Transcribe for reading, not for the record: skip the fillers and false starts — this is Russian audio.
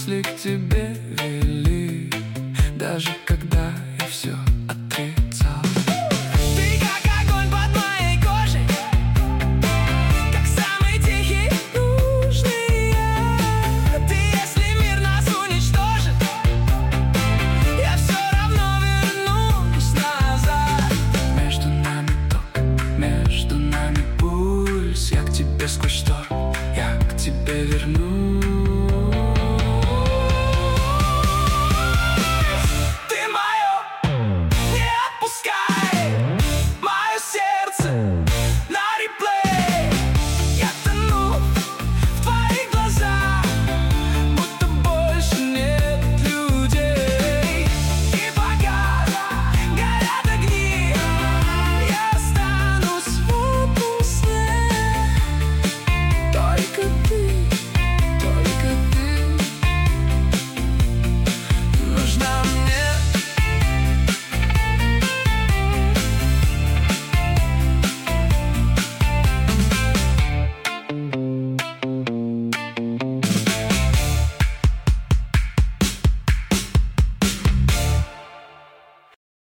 мысли к тебе вели, даже когда я все отрицал. Ты как огонь под моей кожей, как самый тихий, нужный я. Ты, если мир нас уничтожит, я все равно вернусь назад. Между нами ток, между нами пульс. Я к тебе сквозь шторм, я к тебе вернусь.